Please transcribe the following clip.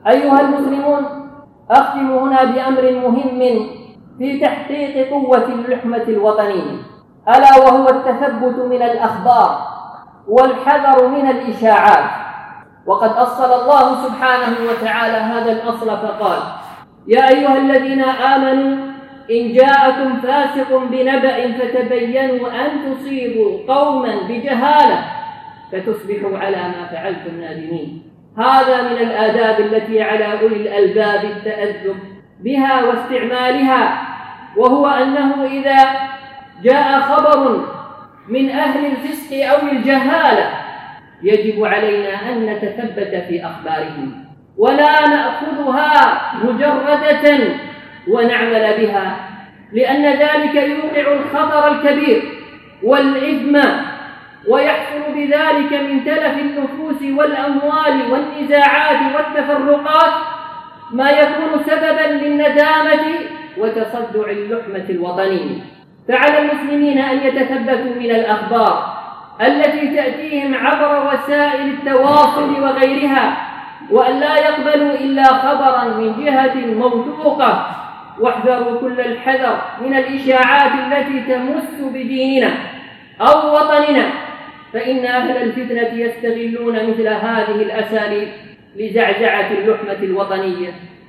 أيها المسلمون، أختم هنا بأمر مهم في تحقيق قوة اللحمة الوطنية، ألا وهو التثبت من الأخبار والحذر من الإشاعات. وقد أصل الله سبحانه وتعالى هذا الأصل فقال: يا أيها الذين آمنوا إن جاءكم فاسق بنبأ فتبينوا أن تصيبوا قوما بجهالة فتصبحوا على ما فعلتم نادمين. هذا من الآداب التي على أولي الألباب التأدب بها واستعمالها، وهو أنه إذا جاء خبر من أهل الفسق أو الجهالة يجب علينا أن نتثبت في أخبارهم ولا نأخذها مجردة ونعمل بها، لأن ذلك يوقع الخطر الكبير والإثم، ويحصل بذلك من تلف النفوس والأموال والنزاعات والتفرقات ما يكون سببا للندامة وتصدع اللحمة الوطنية. فعلى المسلمين أن يتثبتوا من الأخبار التي تأتيهم عبر وسائل التواصل وغيرها، وأن لا يقبلوا إلا خبرا من جهة موثوقة، واحذروا كل الحذر من الإشاعات التي تمس بديننا أو وطننا، فإن أهل الفتنة يستغلون مثل هذه الأساليب لزعزعة اللحمة الوطنية